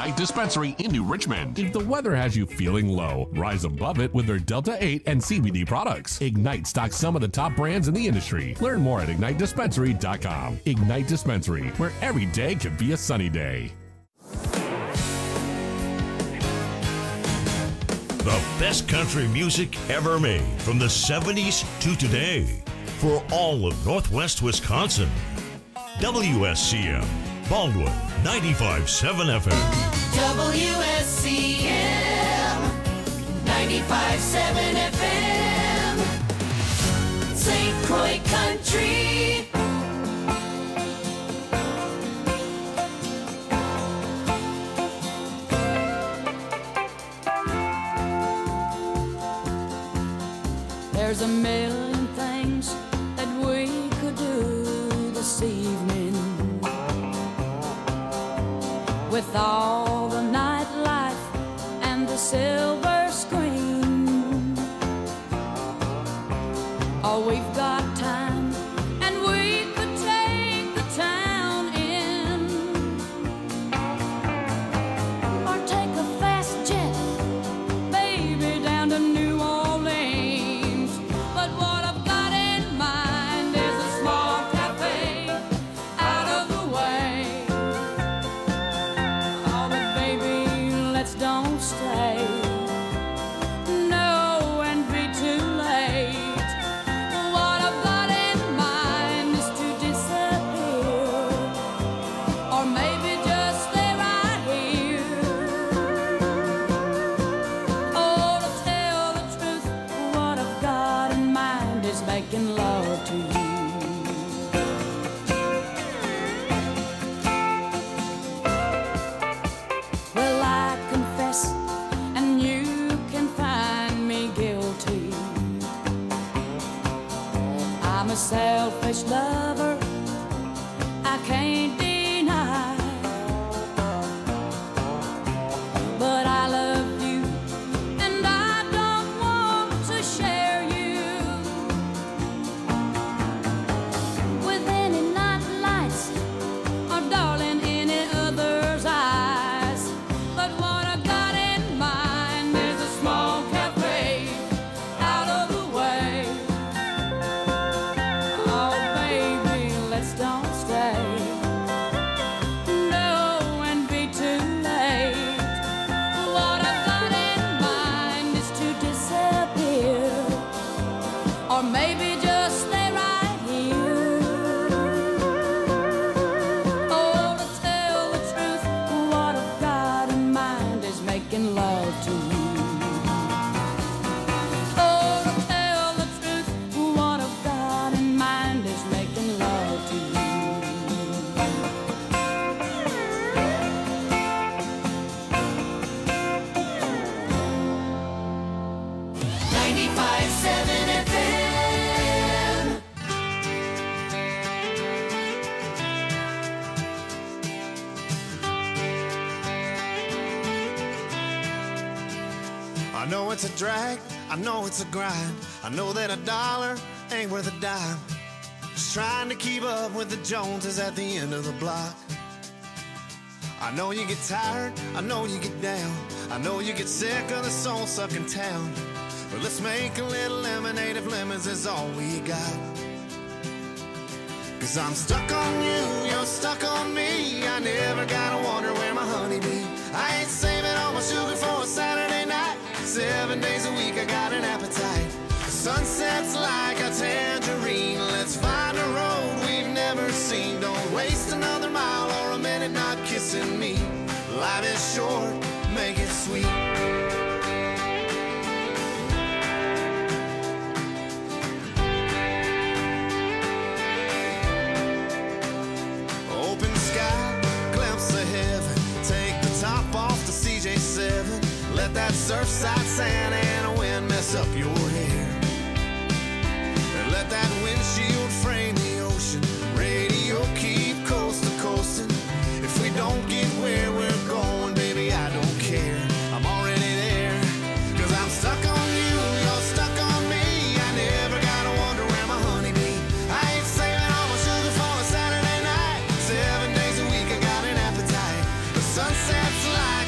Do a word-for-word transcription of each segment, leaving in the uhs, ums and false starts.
Ignite Dispensary in New Richmond. If the weather has you feeling low, rise above it with their Delta eight and C B D products. Ignite stocks some of the top brands in the industry. Learn more at ignite dispensary dot com. Ignite Dispensary, where every day can be a sunny day. The best country music ever made from the seventies to today for all of Northwest Wisconsin. W S C M, Baldwin, ninety-five point seven F M. W S C M, ninety-five point seven F M. Saint Croix Country. There's a million things that we could do this evening with all the nightlife and the silver screen. Oh, we've got time and we could take the town in or take a fast jet, baby, down to New Orleans. But what I've got in mind is a small cafe out of the way. Oh, but baby, let's don't stay. No, and be too late. What I've got in mind is to disappear, or maybe just stay right here. Oh, to tell the truth, what I've got in mind is making love to you. Well, I confess, and you can find me guilty. I'm a selfish lover, I can't deny. But I love you, and I don't want to share you with any night lights or, darling, any other's eyes. But what I got in mind is a small cafe out of the way. Oh, baby, let's don't stay. No, and be too late. What I've got in mind is to disappear, or maybe just stay right here. Oh, to tell the truth, what I've got in mind is making love to you. Oh, to tell the truth, what I've got in mind is making love to you. ninety-five point seven F M. I know it's a drag, I know it's a grind. I know that a dollar ain't worth a dime. Just trying to keep up with the Joneses at the end of the block. I know you get tired, I know you get down. I know you get sick of the soul-sucking town. But let's make a little lemonade if lemons is all we got. Cause I'm stuck on you, you're stuck on me. I never gotta wonder where my honey be. I ain't saving all my sugar for a Saturday night. Seven days a week I got an appetite. The sunset's like a tangerine. Let's find a road we've never seen. Don't waste another mile or a minute not kissing me. Life is short, make it sweet. Open sky, glimpse of heaven. Take the top off the C J seven. Let that surfside sand and a wind mess up your hair. And let that windshield frame the ocean. Radio keep coast to coasting. If we don't get where we're going, baby, I don't care. I'm already there. Cause I'm stuck on you, you're stuck on me. I never gotta wonder where my honey be. I ain't saving all my sugar for a Saturday night. Seven days a week I got an appetite. The sunset's like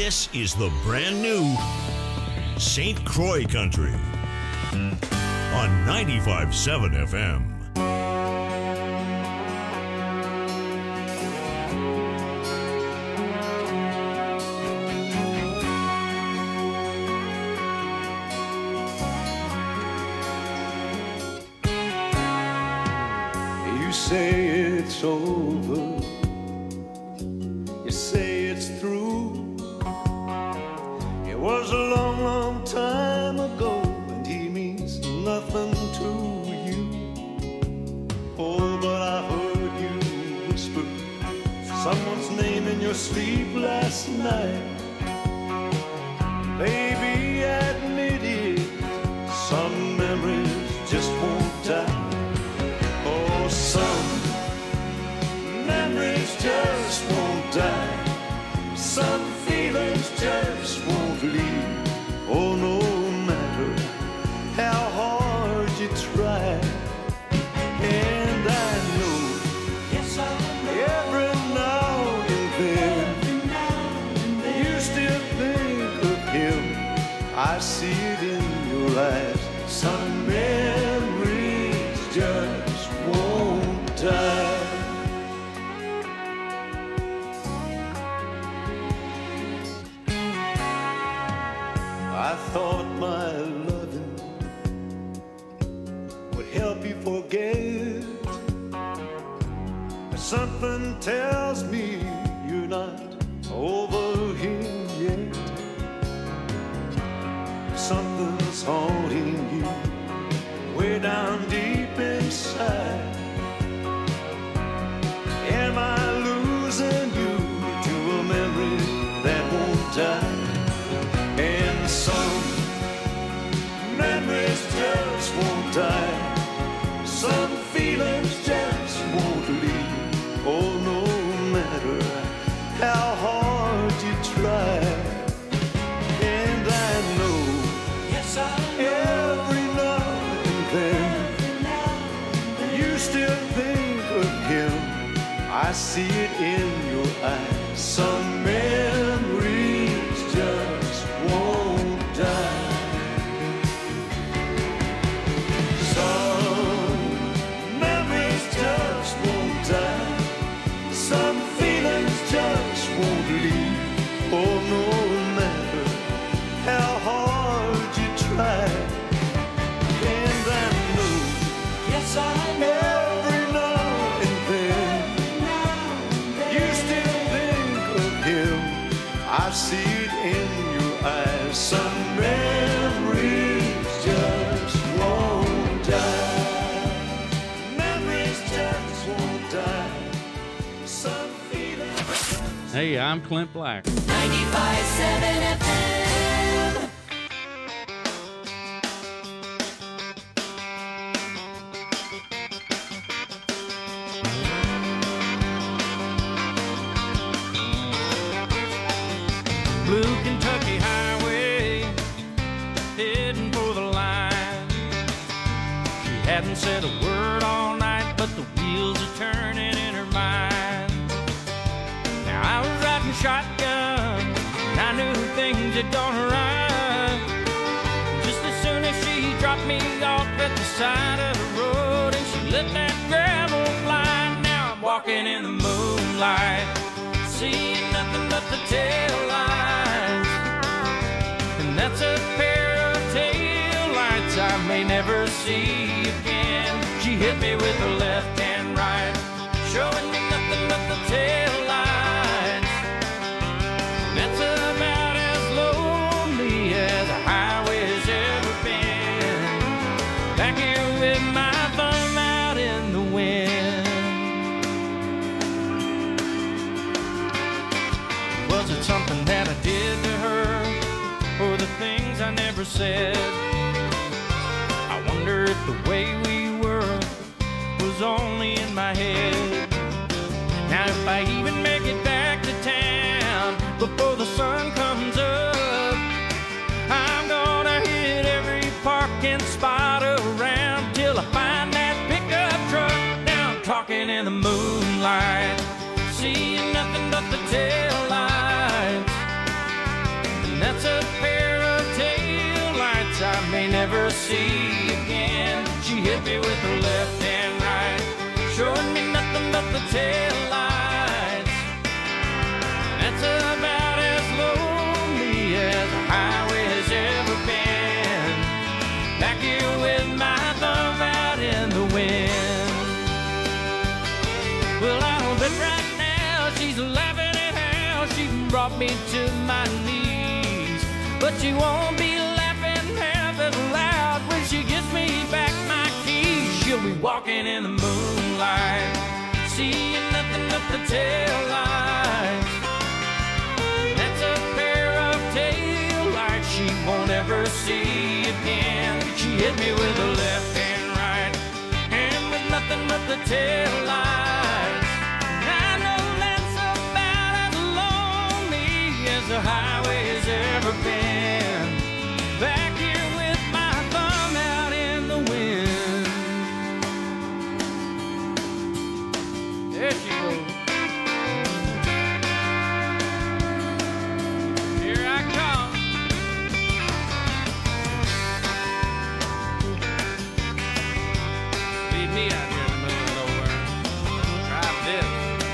This is the brand new Saint Croix Country on ninety-five point seven F M. You say it's over, you say it's through. It was a long, long time ago, and he means nothing to you. Oh, but I heard you whisper someone's name in your sleep last night. Baby, admit it, some memories just won't die. Oh, some memories just won't die. Some feelings just won't leave. Oh, no matter how hard you try. And I know, yes, I know. Every now and then you still think of him. I see it in your eyes. Some memories just won't die. I thought my loving would help you forget, but something tells me you're not over him yet. Something's haunting you way down deep inside. Am I losing you to a memory that won't die? And some memories just won't die. Some feelings just won't leave. Oh, no matter how hard you try. And I know, yes, I know. Every now and then you still think of him. I see it in your eyes. Some memories just won't die. Some memories just won't die. Some feelings just won't leave. Oh, no matter how hard you try. And I know, yes, I know. Every now and then you still think of him. I see it in your eyes. Some memories just won't die. Memories just won't die. Some feelings. Hey, I'm Clint Black. ninety-five point seven F M. Blue Kentucky Highway, heading for the line. She hadn't said a word all night, but the wheels are turning in her mind. Now I was riding shotgun, and I knew things had gone right. Just as soon as she dropped me off at the side of the road, and she let that gravel fly. Now I'm walking in the moonlight, seeing nothing but the tail lights. And that's a pair of tail lights I may never see again. She hit me with her left and right, showing me nothing but the tail lights. That's about as lonely as a highway's ever been. Back here with my thumb out in the wind. Was it something that I did to her, or the things I never said? I wonder if the way we were was only in my head. Now if I even make it back to town before the sun comes up, I'm gonna hit every parking spot around till I find that pickup truck. Now I'm talking in the moonlight, seeing nothing but the tail lights. ever see again. She hit me with the left and right, showing me nothing but the tail lights. That's about as lonely as a highway has ever been. Back here with my thumb out in the wind. Well, I'll bet right now she's laughing at how she brought me to my knees. But she won't be laughing half as loud when she gives me back my keys. She'll be walking in the moonlight, seeing nothing but the tail lights. That's a pair of tail lights she won't ever see again. She hit me with the left and right, and with nothing but the tail lights. I know that's about as lonely as the highway has ever been. Back here with my thumb out in the wind. There she goes. Here I come. Leave me out here in the middle of nowhere. Drive this.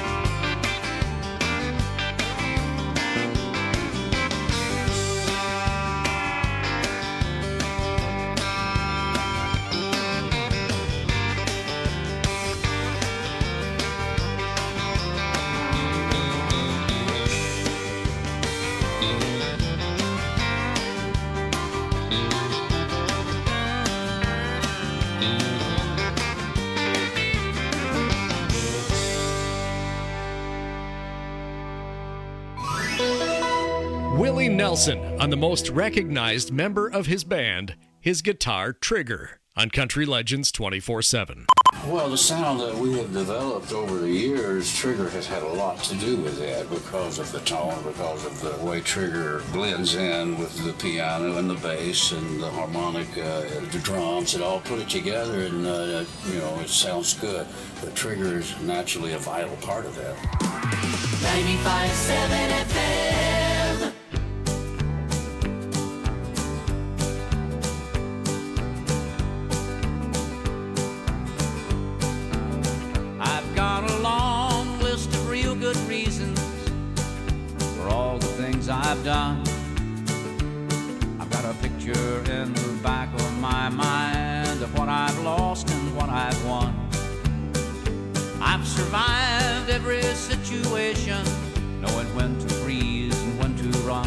Willie Nelson on the most recognized member of his band, his guitar Trigger, on Country Legends twenty-four seven. Well, the sound that we have developed over the years, Trigger has had a lot to do with that because of the tone, because of the way Trigger blends in with the piano and the bass and the harmonica, the drums. It all put it together and, uh, you know, it sounds good. But Trigger is naturally a vital part of that. ninety-five point seven F M. I've got a long list of real good reasons for all the things I've done. I've got a picture in the back of my mind of what I've lost and what I've won. I've survived every situation, knowing when to freeze and when to run.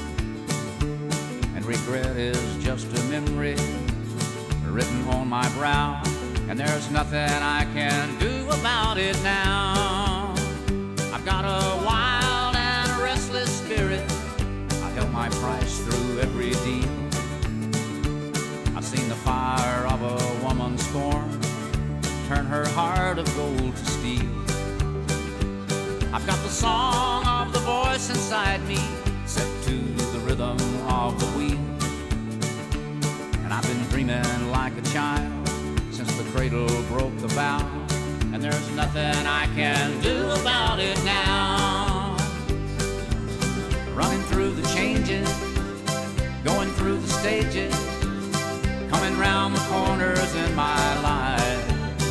And regret is just a memory written on my brow, and there's nothing I can do about it now. I've got a wild and a restless spirit. I held my price through every deal. I've seen the fire of a woman's scorn turn her heart of gold to steel. I've got the song of the voice inside me set to the rhythm of the wheel. And I've been dreaming like a child since the cradle broke the bow, and there's nothing I can do about it now. Running through the changes, going through the stages, coming round the corners in my life.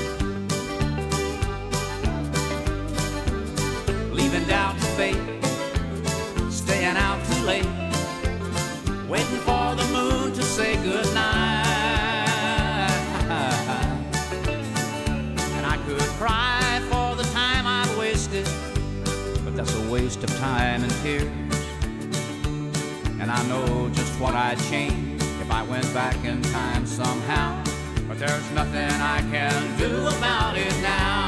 Leaving doubt to fate, staying out too late, waiting for the moon to say goodnight. And I could cry for the time I've wasted, but that's a waste of time and tears. And I know just what I'd change if I went back in time somehow, but there's nothing I can do about it now.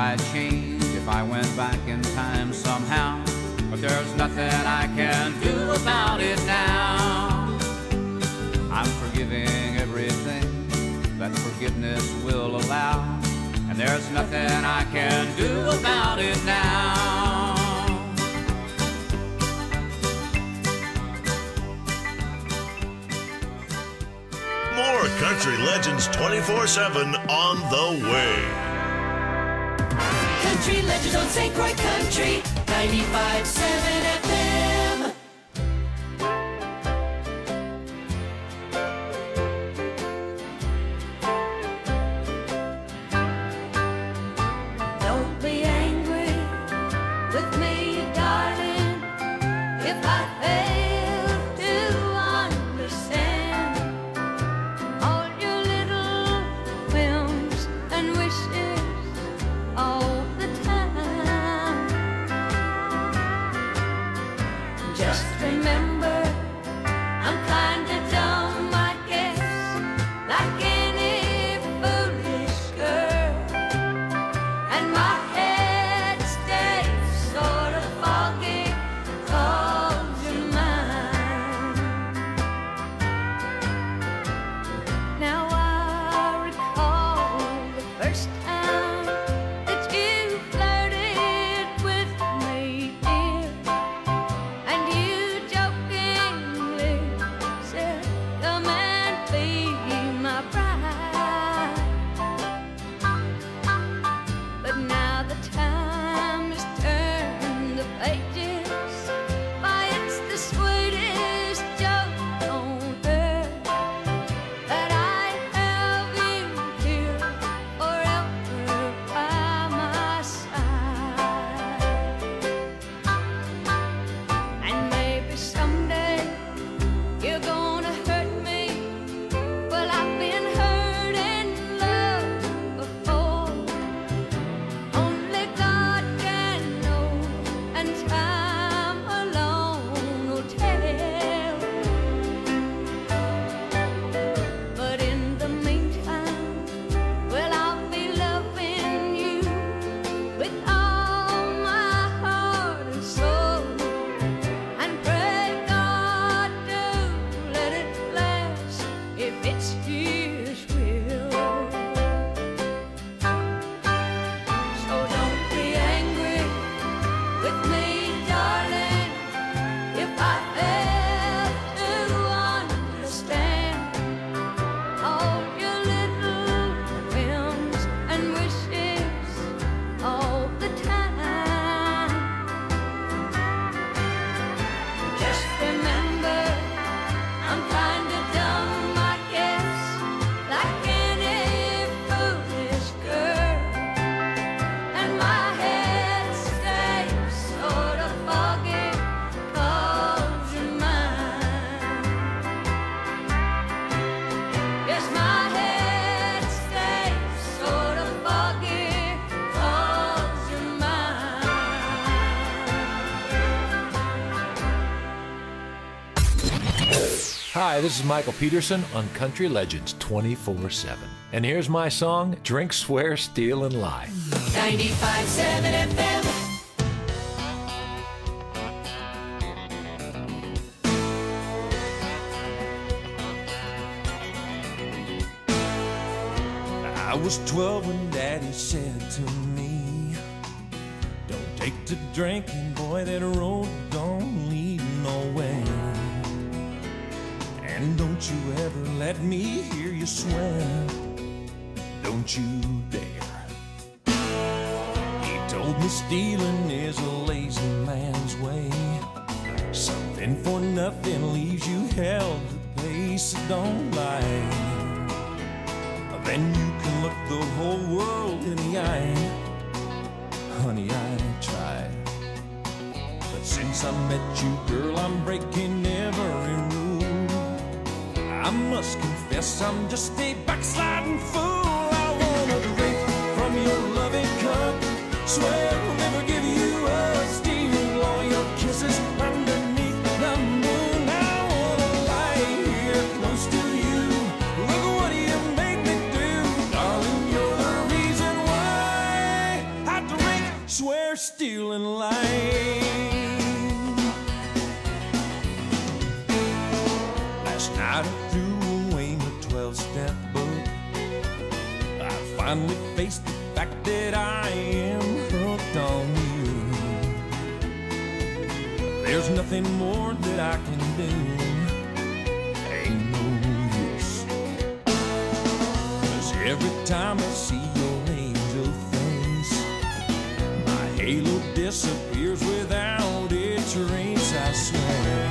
I'd change if I went back in time somehow. But there's nothing I can do about it now. I'm forgiving everything that forgiveness will allow. And there's nothing I can do about it now. More Country Legends twenty-four seven on the way. Country Legends on Saint Croix Country, ninety-five point seven F M. Don't be angry with me, darling, if I fail to understand all your little whims and wishes all the time. Just remember, I'm kinda dumb, I guess, like any foolish girl. And my head stays sort of foggy 'cause you're mine. Now I recall the first time that you flirted with me, dear, and you jokingly said, "Come and be my bride." But now the time has turned the pages. Why, it's the sweetest joke on earth that I have you here forever by my side. And maybe someday you're gonna hurt me. Well, I've been hurt in love before. Only God can know, and time alone will tell. But in the meantime, well, I'll be loving you with all my heart and soul. And pray God to let it last if it's His will. So don't be angry with me, darling, if I fail to understand all your little whims and wishes all the time. Just remember, I'm kinda dumb, I guess, like any foolish girl. And my head stays sort of foggy 'cause you're mine. Yes, my head stays sort of foggy 'cause you're mine. Hi, this is Michael Peterson on Country Legends twenty-four seven. And here's my song, Drink, Swear, Steal, and Lie. ninety-five point seven F M. I was twelve when Daddy said to me, "Don't take to drinking, boy, that road don't lead nowhere. And don't you ever let me hear you swear, don't you dare." He told me stealing is a lazy man's way. Something for nothing leaves you hell to pay, so don't lie. Then you can look the whole world in the eye. Honey, I tried, but since I met you, girl, I'm breaking every rule. I must confess I'm just a backsliding fool. I wanna drink from your loving cup, swear I'll never give you up, steal all your kisses underneath the moon. I wanna lie here close to you. Look what you make me do, darling. You're the reason why I finally faced the fact that I am hooked on you. There's nothing more that I can do. Ain't no use. 'Cause every time I see your angel face, my halo disappears without a trace, I swear.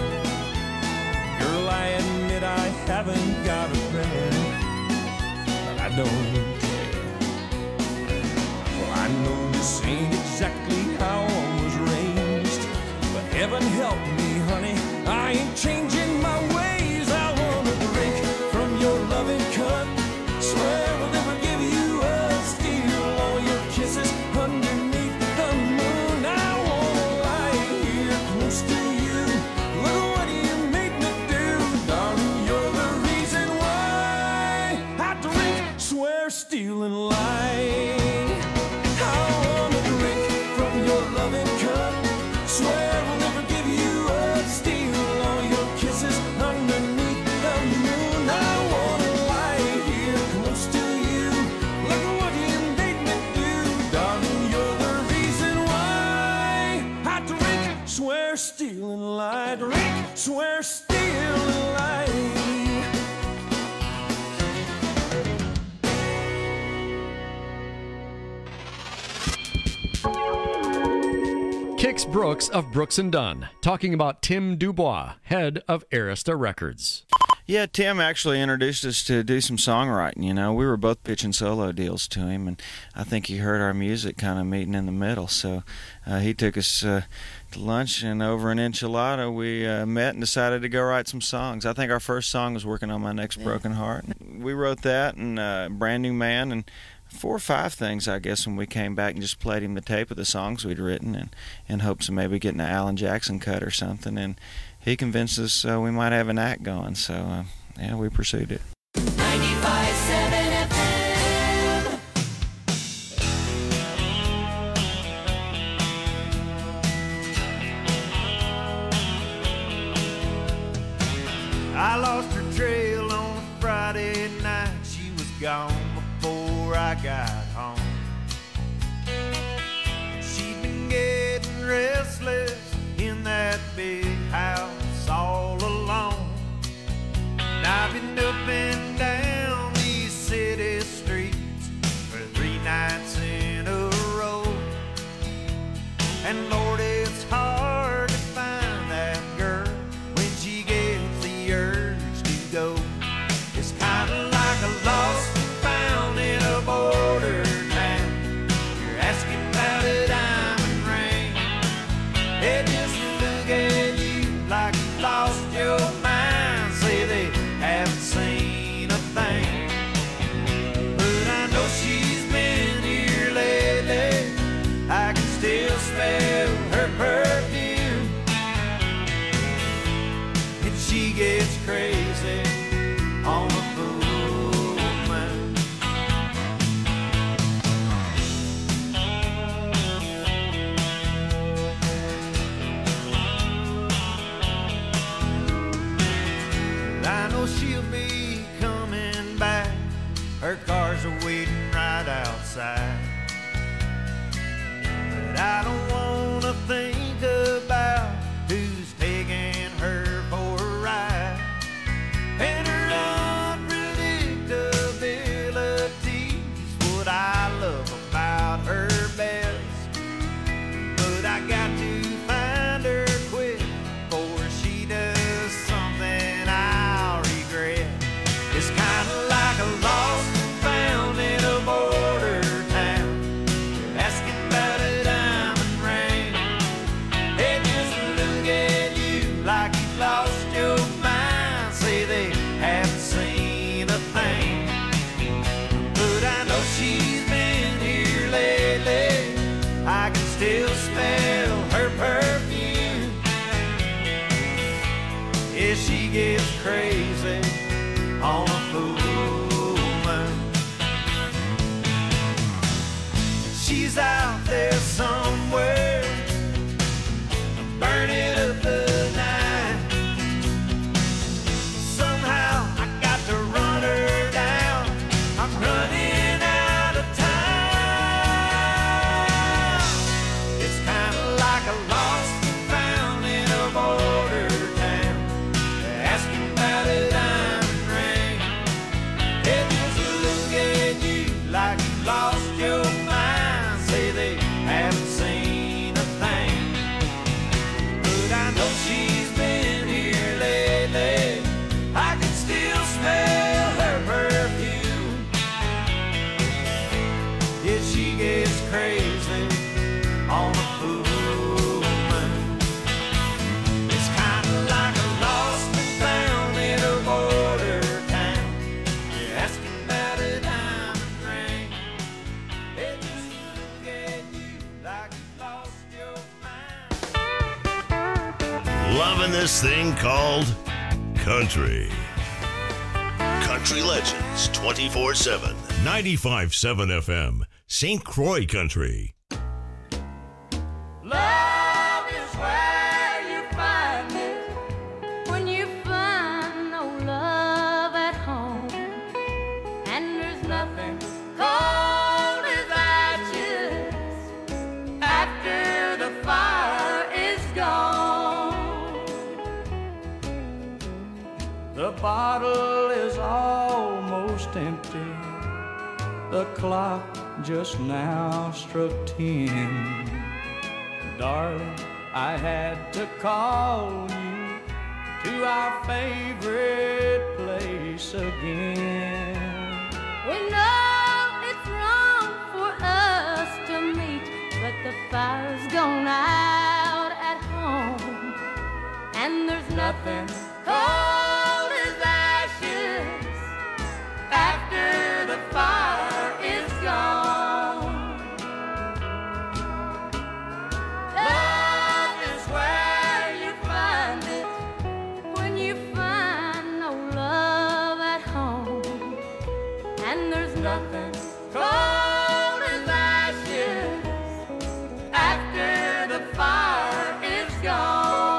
Girl, I admit I haven't got a friend, but I don't care. Well, I know this ain't exactly how I was raised, but heaven help me, honey, I ain't changing my ways. I wanna drink from your loving cup, swear I'll never give you up, steal all your kisses underneath the moon. I wanna lie here close to you, look at what you made me do, darling, you're the reason why I drink, swear, steal, and lie. I wanna drink from your loving cup, swear I'll never give you up, steal all your kisses underneath the moon. I wanna lie here close to you, look at what you made me do, darling, you're the reason why I drink, swear, steal, and lie. Drink, swear, steal, and lie. Kix Brooks of Brooks and Dunn, talking about Tim Dubois, head of Arista Records. Yeah, Tim actually introduced us to do some songwriting. You know, we were both pitching solo deals to him, and I think he heard our music kind of meeting in the middle. So uh, he took us uh, to lunch, and over an enchilada, we uh, met and decided to go write some songs. I think our first song was Working on My Next Broken Heart. We wrote that, and uh, Brand New Man, and four or five things, I guess, when we came back and just played him the tape of the songs we'd written, and in hopes of maybe getting an Alan Jackson cut or something. And he convinced us uh, we might have an act going, so uh, yeah, we pursued it. ninety-five point seven F M. I lost her trail on a Friday night. She was gone before I got home. She'd been getting restless in that big house all alone. And I've been up and down these city streets for three nights in a row. And Lord, it's hard to find that girl when she gets the urge to go. It's kind of like a lost and found in a border town. You're asking about a diamond ring. They just look at you like you lost your mind. Say they haven't seen a thing. But I know she's been here lately. I can still smell her perfume. And she gets crazy on the full moon. I know she'll be coming back. Her cars are waiting right outside. But I don't wanna think about who's taking her for a ride. And her unpredictability's what I love about her best. But I got to find her quick before she does something I'll regret. It's kinda like a lost and found in a border town. You're asking about a diamond ring. They just look at you like you lost your mind. Say they haven't seen a thing. But I know she's been here lately. I can still smell her perfume. Yeah, she gets crazy on a full moon. She's out there somewhere, burning up the night. Somehow I got to run her down. I'm running out Loving this thing called country. Country Legends twenty-four seven. ninety-five point seven F M. Saint Croix Country. Love is where you find it when you find no love at home, and there's nothing cold as ashes after the fire is gone. The bottle is almost empty. The clock just now struck ten. Darling, I had to call you to our favorite place again. We know it's wrong for us to meet, but the fire's gone out at home, and there's nothing cold as ashes after the fire is gone. Love is where you find it when you find no love at home, and there's nothing cold as ashes after the fire is gone.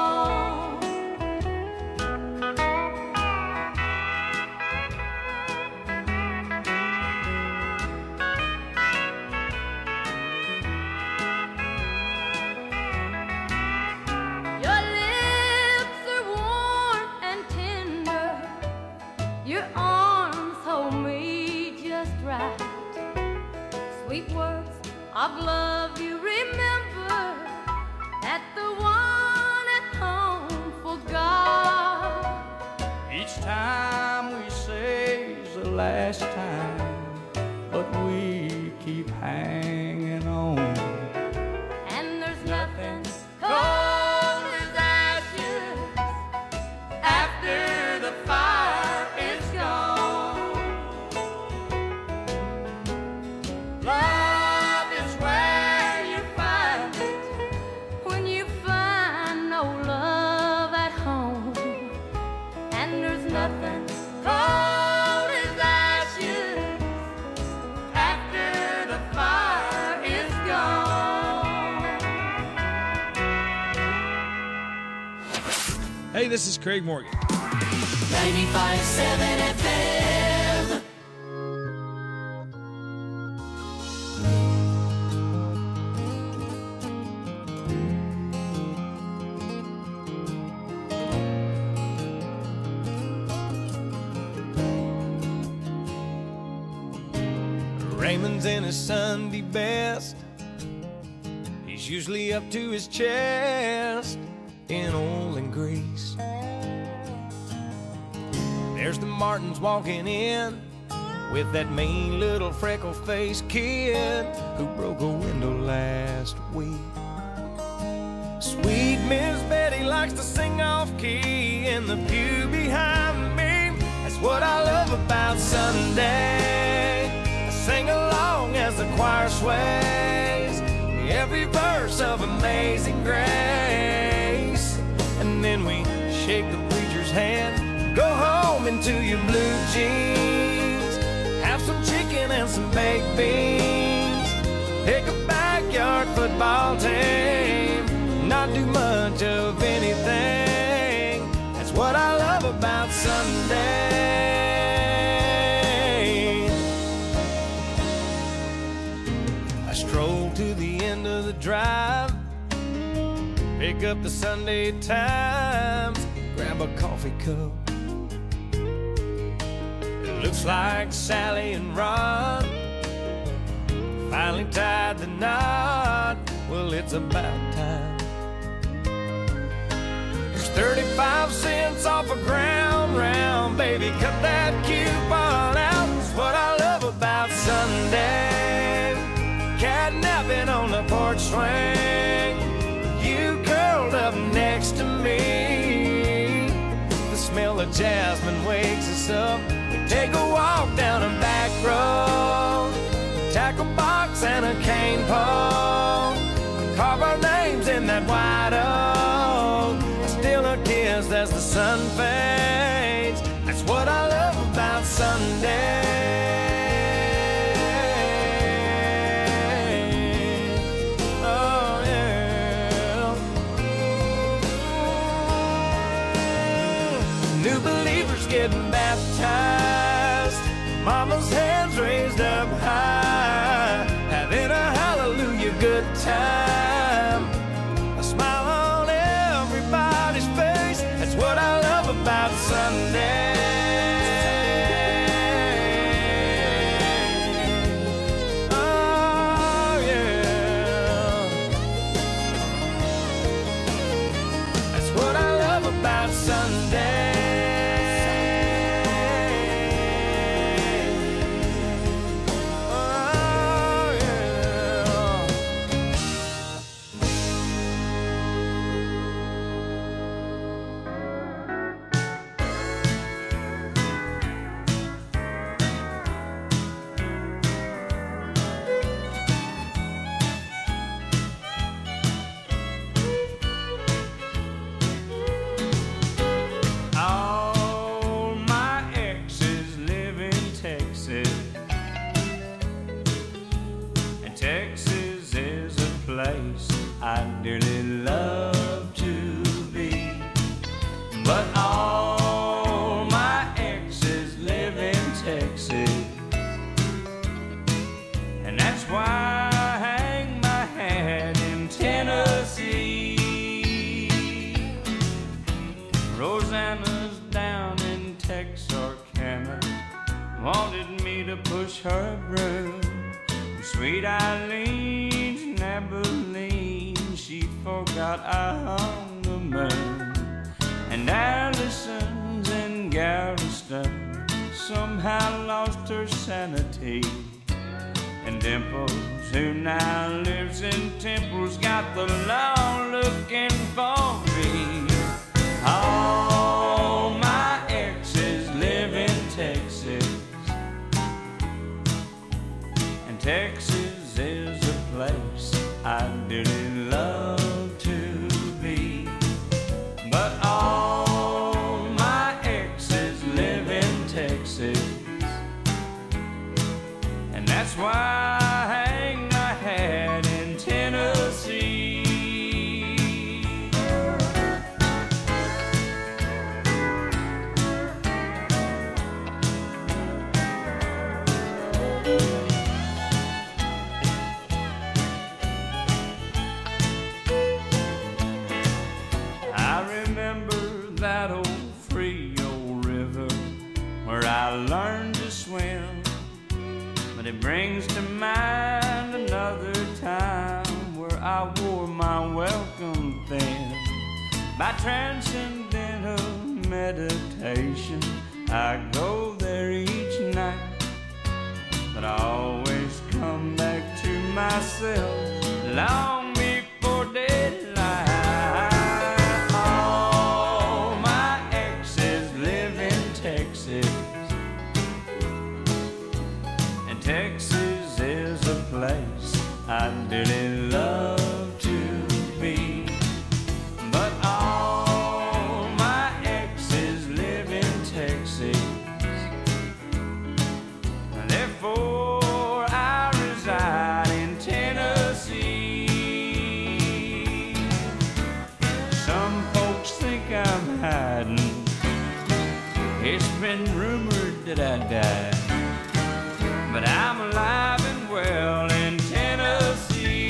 Your lips are warm and tender, your arms hold me just right. Sweet words of love you remember that the one at home forgot. Each time we say's the last time, but we keep hanging on. And there's nothing cold as ashes after the fire is gone. Love is where you find it when you find no love at home, and there's nothing cold as ashes after the fire is gone. Hey, this is Craig Morgan. ninety-five point seven F M. Raymond's in his Sunday best. He's usually up to his chest in oil and grease. There's the Martins walking in with that mean little freckle-faced kid who broke a window last week. Sweet Miss Betty likes to sing off-key in the pew behind me. That's what I love about Sunday. I sing along as the choir sways every verse of Amazing Grace. And then we shake the preacher's hand, go home into your blue jeans, have some chicken and some baked beans, pick a backyard football team, not do much of anything. That's what I love about Sunday. I stroll to the end of the drive, pick up the Sunday Times, grab a coffee cup. It looks like Sally and Ron finally tied the knot. Well, it's about time. There's thirty-five cents off a ground round, baby, cut that coupon out. That's what I love about Sunday. Catnapping on the porch swing, you curled up next to me. The smell of jasmine wakes us up. We take a walk down a back road, tackle box and a cane pole, carve our names in that white oak. I still just as the sun fades. That's what I love about Sunday. Oh, yeah. New believers getting baptized, mama's hands raised up high, having a hallelujah good time, a smile on everybody's face. That's what I love about Sunday. Oh, yeah. That's what I love about Sunday. Her broom, sweet Eileen's in Abilene, she forgot I hung the moon. And Allison's in Galveston somehow lost her sanity. And Dimples, who now lives in Temple's, got the law looking for me. All my exes live in Texas. Texas is a place I dearly love to be. But all my exes live in Texas, and that's why I hang my hat in Tennessee. I learned to swim, but it brings to mind another time where I wore my welcome thin. By transcendental meditation, I go there each night, but I always come back to myself long before daylight. All my exes live in Texas. Texas is a place I dearly love to be. But all my exes live in Texas, therefore I reside in Tennessee. Some folks think I'm hiding. It's been rumored that I died, but I'm alive and well in Tennessee.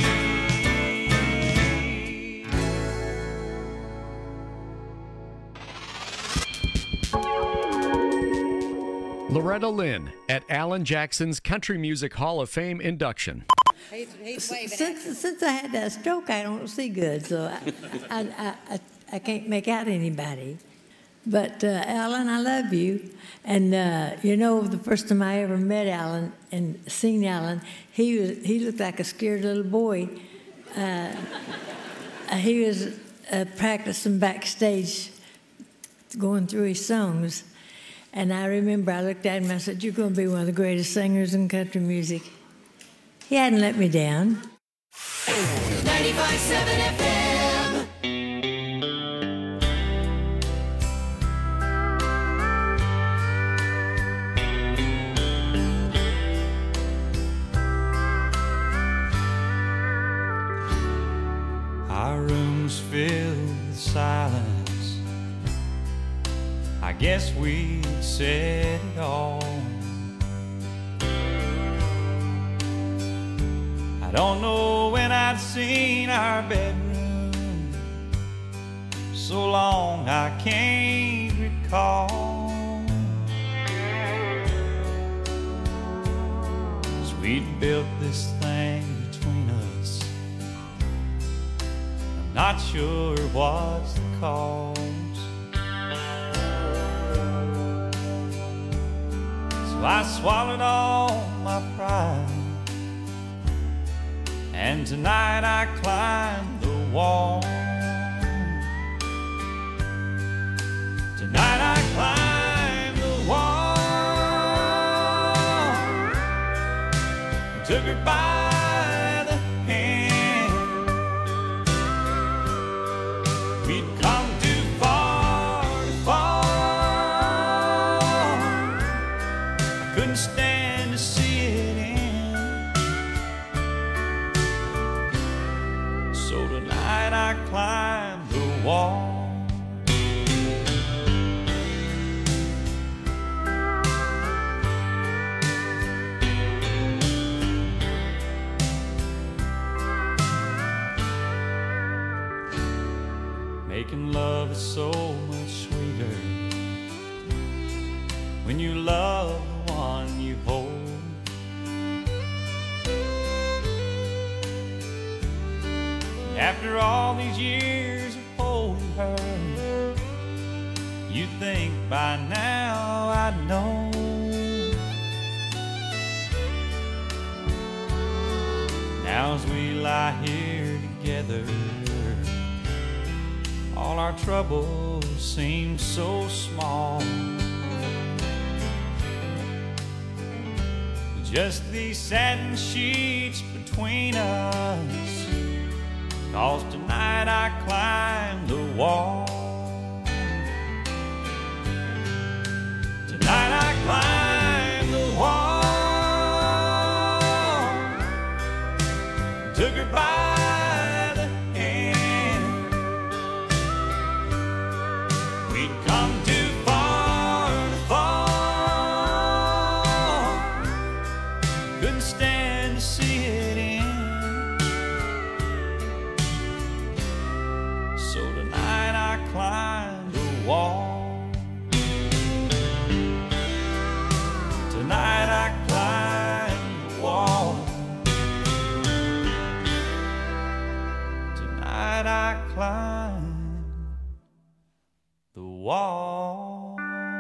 Loretta Lynn at Alan Jackson's Country Music Hall of Fame induction. He's, he's since, since I had that stroke, I don't see good, so I, I, I, I, I can't make out anybody. But, uh, Alan, I love you. And, uh, you know, the first time I ever met Alan and seen Alan, he was he looked like a scared little boy. Uh, he was uh, practicing backstage, going through his songs. And I remember I looked at him and I said, "You're going to be one of the greatest singers in country music." He hadn't let me down. ninety-five point seven F M. guess we said it all. I don't know when I'd seen our bedroom, so long I can't recall. 'Cause we'd built this thing between us, I'm not sure what's the cause. So I swallowed all my pride, and tonight I climbed the wall. Tonight I climbed the wall and took her by the hand. We'd come too far to fall. I couldn't stand to see it end. So tonight I climbed the wall. Making love is so much sweeter when you love the one you hold. After all these years of holding her, you'd think by now I'd know. Now as we lie here together, all our troubles seem so small. Just these satin sheets between us, 'cause tonight I climbed the wall. Tonight I climbed the wall, took her by the hand. We'd come too far to fall, couldn't stand to see it end. So tonight I climbed the wall. Tonight I climbed the wall. Tonight I climbed the wall.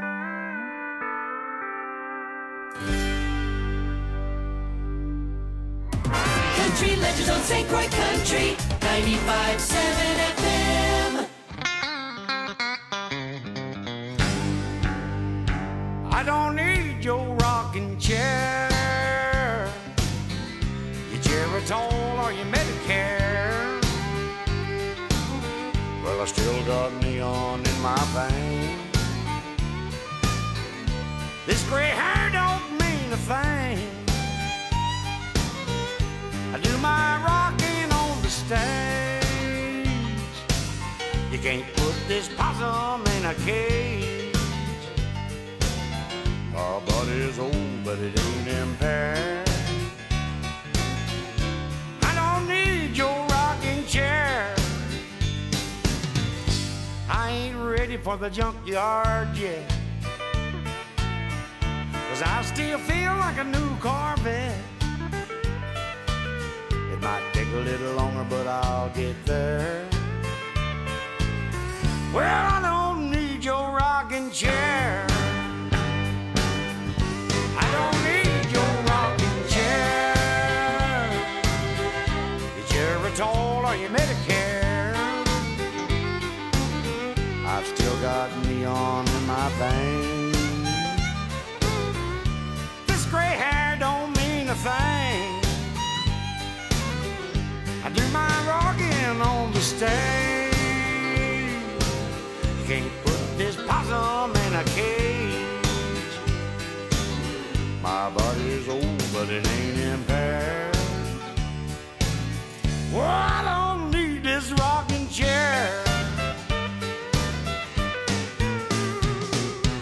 Country Legends on Saint Croix Country, ninety-five point seven F M. I don't need your rocking chair, your Geritol or your Medicare. Well, I still got neon in my veins. This gray hair don't mean a thing. I do my rocking on the stage. You can't put this possum in a cage. My body's old, but it ain't impaired. I don't need your rocking chair. I ain't ready for the junkyard yet, 'cause I still feel like a new Corvette. It might take a little longer, but I'll get there. Well, I don't need your rocking chair. I don't need your rocking chair, your Geritol or your Medicare. I've still got neon in my veins. This gray hair don't mean a thing. I do my rocking on the stage. You can't put this possum in a cage. My body's old, but it ain't impaired. Well, I don't need this rocking chair.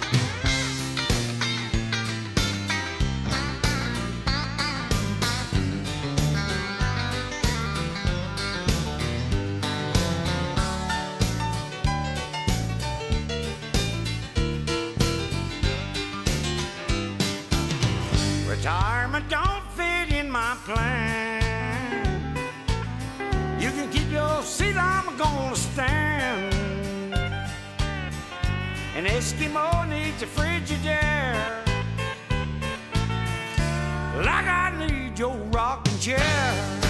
retirement don't fit in my plan. You can keep your seat, I'm gonna stand. An Eskimo needs a Frigidaire, like I need your rocking chair.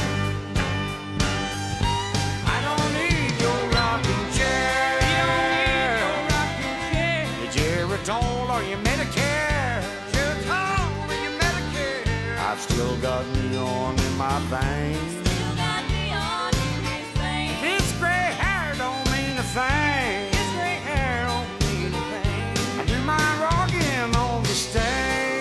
I don't need your rocking chair. You don't need your rocking chair. Your Geritol or your Medicare. Geritol or your Medicare. I've still got neon in my veins. Still got neon in his veins. This gray hair don't mean a thing. This gray hair don't mean a thing. I do my rocking on the stage.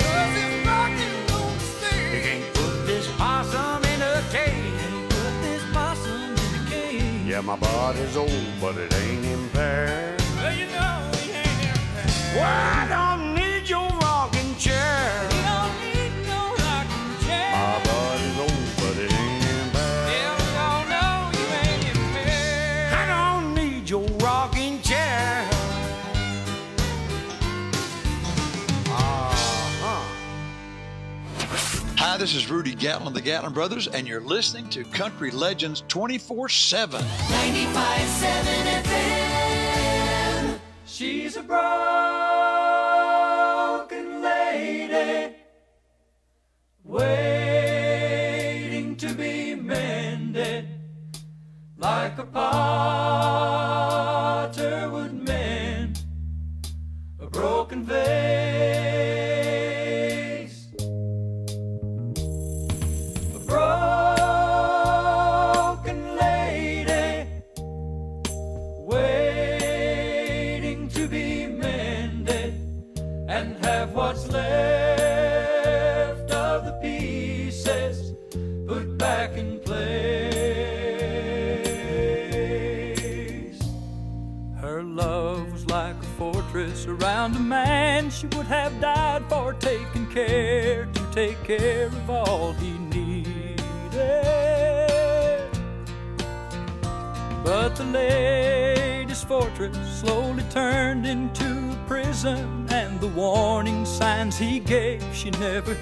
You can't put this possum in a cage. Can't put this possum in a cage. Yeah, my body's old, but it ain't impaired. Well, you know it ain't impaired. Well, I don't need your rocking chair. You don't need no rocking chair. My body's old, but it ain't impaired. Yeah, we all know you ain't impaired. I don't need your rocking chair. Hi, this is Rudy Gatlin of the Gatlin Brothers, and you're listening to Country Legends twenty-four seven. ninety-five point seven F M. She's a broken lady, waiting to be mended, like a potter would mend a broken vase. Broken lady, waiting to be mended, and have what's left of the pieces put back in place. Her love was like a fortress around a man she would have died for, taking care to take care of all he needed. But the lady's fortress slowly turned into a prison, and the warning signs he gave she never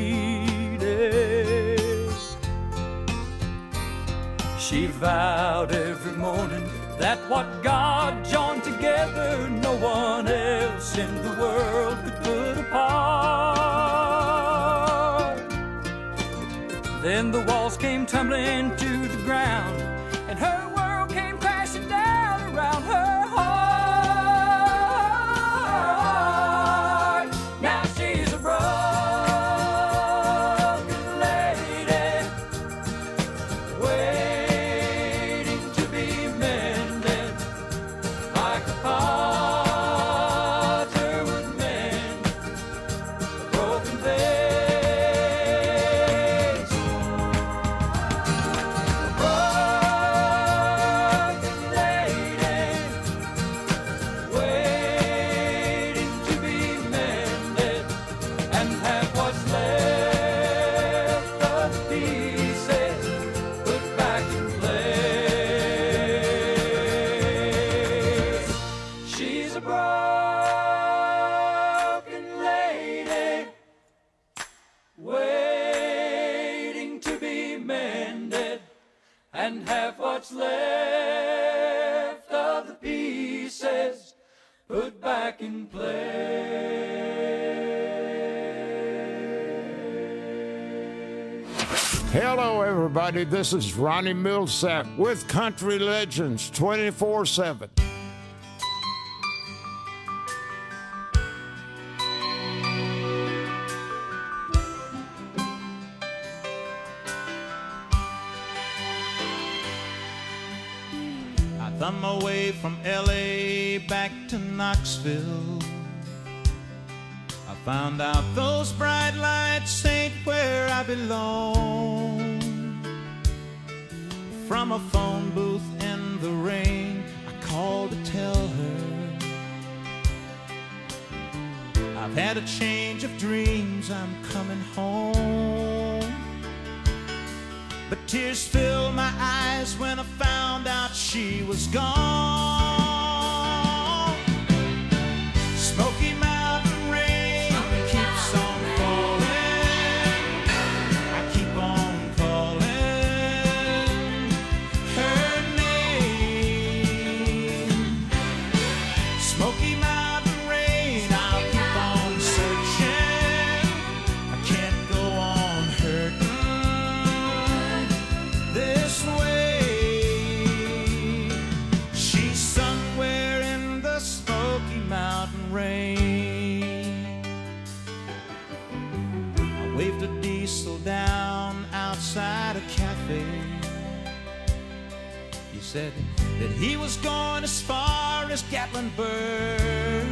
heeded. She vowed every morning that what God joined together no one else in the world could put apart. Then the walls came tumbling to the ground, and her world came crashing down around her heart. Now she's a broken lady, waiting to be mended, like a potter would mend a broken vase. And have what's left of the pieces put back in place. Hello, everybody. This is Ronnie Millsap with Country Legends twenty-four seven. Thumb my way from L A back to Knoxville. I found out those bright lights ain't where I belong. From a phone booth in the rain, I called to tell her I've had a change of dreams, I'm coming home. But tears filled my eyes when I found out she was gone. Smoky Mountain rain keeps on falling. Smoky Mountain rain, I'll keep on searching. I can't go on hurting this way. She's somewhere in the Smoky Mountain rain. I waved a diesel down outside a cafe. He said that he was going as far as Gatlinburg.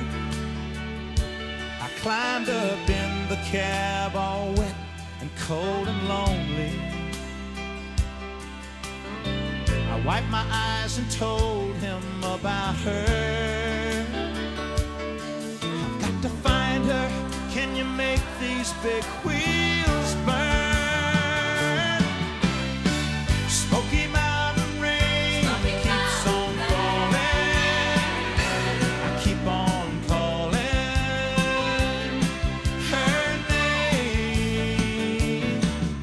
I climbed up in the cab all wet and cold and lonely. I wiped my eyes and told him about her. I've got to find her. Can you make these big wheels burn? Smoky Mountain rain keeps on falling. I keep on calling her name.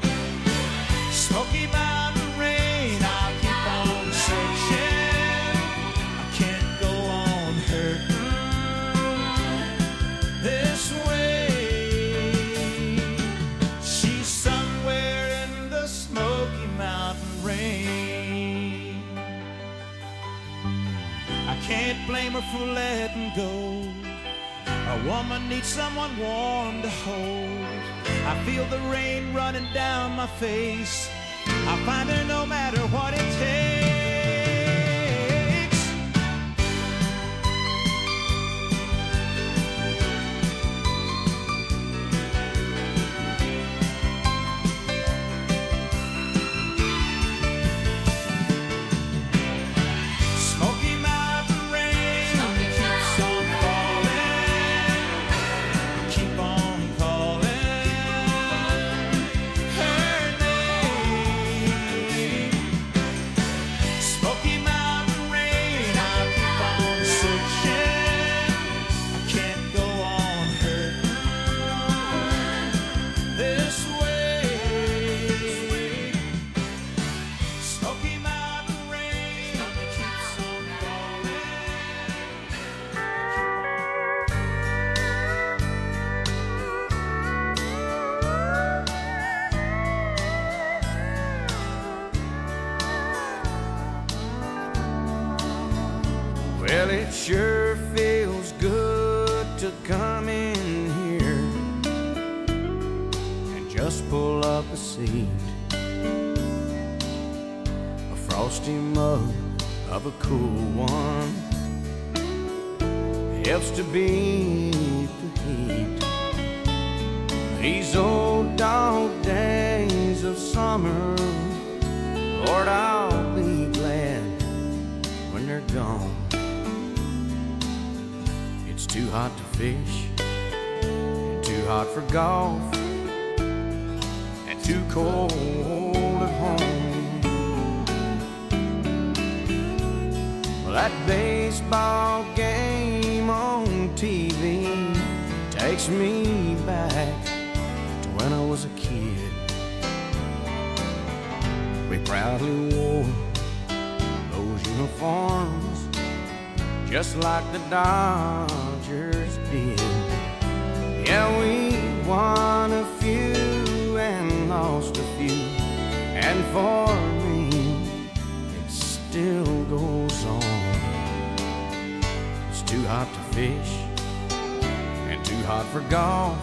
Smoky Mountain rain, I'll keep on searching. I can't go on hurting this way. She's somewhere in the Smoky Mountain rain. I can't blame her for letting go. A woman needs someone warm to hold. I feel the rain running down my face. I'll find her no matter what it takes. Smoky Mountain rain keeps on falling. Keep on calling her name. Smoky Mountain rain, I'll keep on searching. I can't go on hurting this way. Smoky Mountain rain keeps on Well, it sure feels good to come in here and just pull up a seat. A frosty mug of a cool one helps to beat the heat. These old dog days of summer, Lord, I'll be glad when they're gone. It's too hot to fish, and too hot for golf, and too cold at home. Well, that baseball game on T V takes me back to when I was a kid. We proudly wore those uniforms just like the Dodgers did. Yeah, we won a few and lost a few, and for me, it still goes on. It's too hot to fish, and too hot for golf,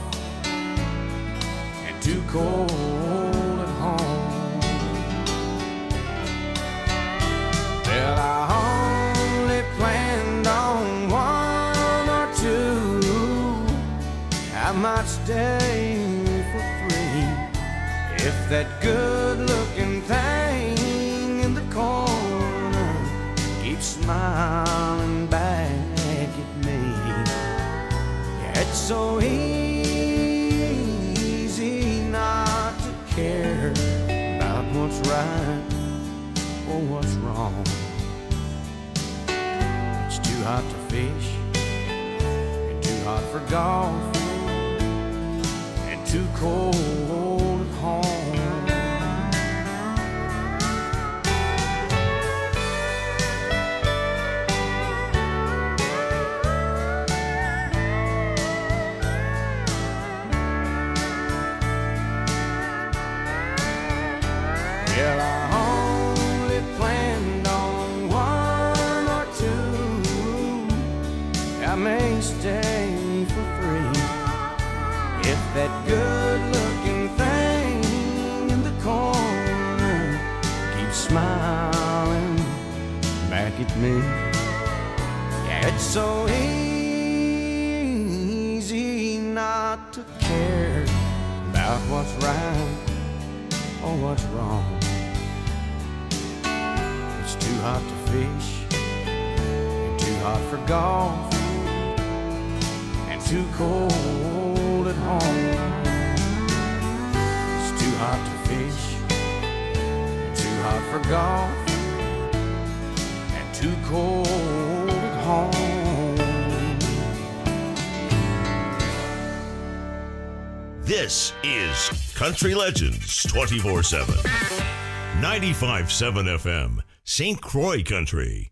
and too cold at home. Well, I only planned on one or two. I might stay for three if that good-looking thing in the corner keeps smiling back at me. Yeah, it's so easy not to care about what's right or what's wrong. It's too hot to fish, and too hot for golf, and too cold at home. may stay for free if that good-looking thing in the corner keeps smiling back at me. Yeah, it's so easy not to care about what's right or what's wrong. It's too hot to fish, and too hot for golf, and too cold at home. It's too hot to fish, and too hot for golf, and too cold at home. This is Country Legends twenty-four seven. ninety-five point seven F M, Saint Croix Country.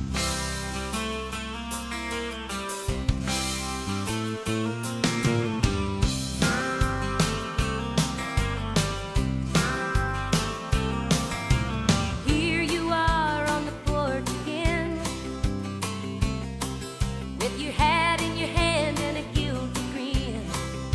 Here you are on the porch again, with your hat in your hand and a guilty grin.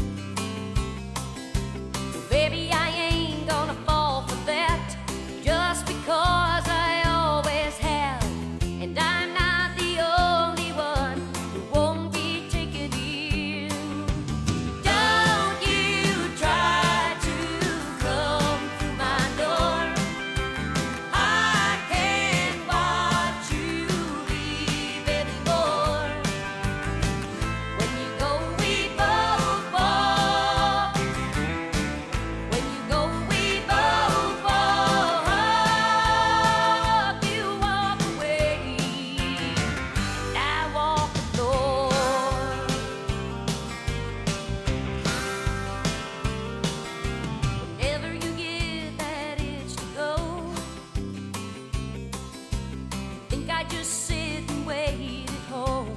Baby, I ain't gonna fall for that, just because I always have. And I'm not the only one who won't be taken in. Don't you try to come through my door. I can't watch you leave anymore. When you go, we both walk. When you go, we both walk. You walk away, and I walk the floor. Whenever you get that itch to go, think I just sit and wait at home.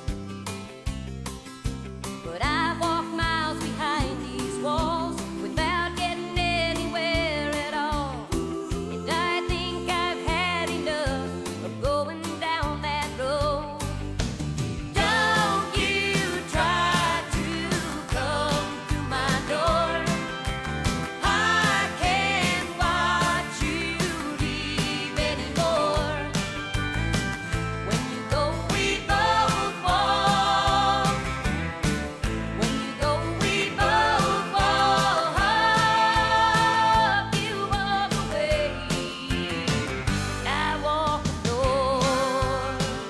But I've walked miles behind these walls without getting anywhere at all. And I think I've had enough of going down that road. Don't you try to come through my door. I can't watch you leave anymore. When you go, we both walk. When you go, we both walk. You walk away, I walk the floor.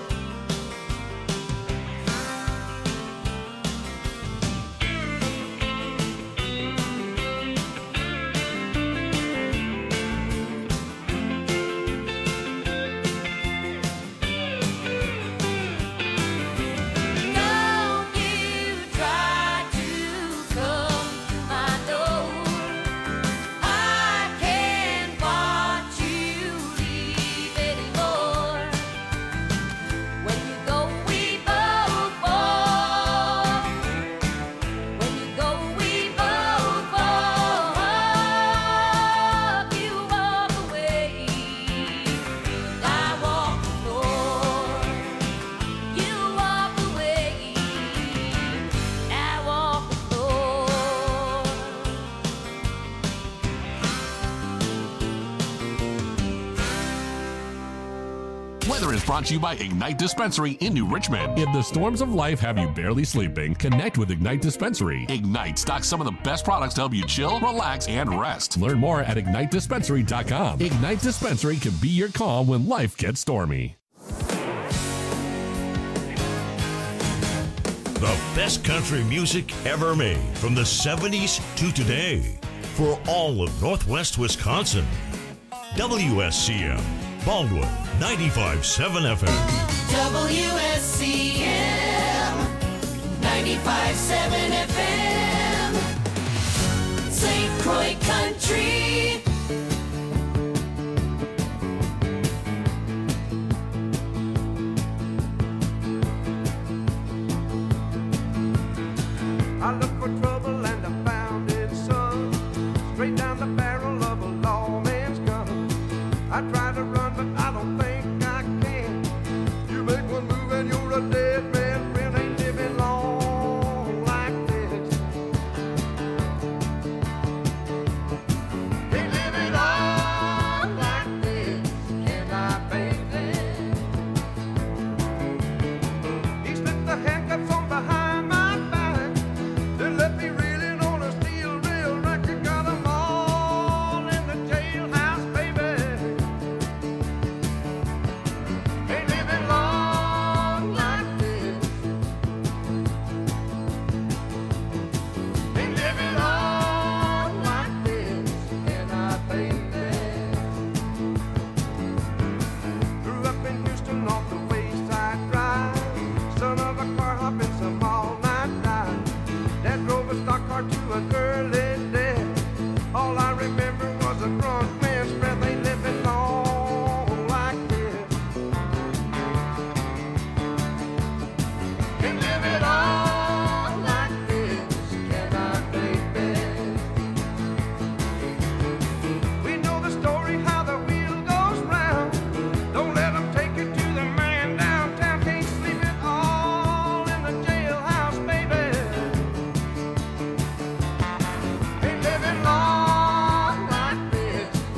Don't you try to come through my door. I can't watch you leave anymore. When you go, we both walk. When you go, we both walk. You walk away, I walk the floor. You walk away, I walk the floor. Weather is brought to you by Ignite Dispensary in New Richmond. If the storms of life have you barely sleeping, connect with Ignite Dispensary. Ignite stocks some of the best products to help you chill, relax, and rest. Learn more at ignite dispensary dot com. Ignite Dispensary can be your calm when life gets stormy. The best country music ever made from the seventies to today for all of Northwest Wisconsin. W S C M, Baldwin, ninety-five point seven F M. W S C M ninety-five point seven F M, Saint Croix Country. I look for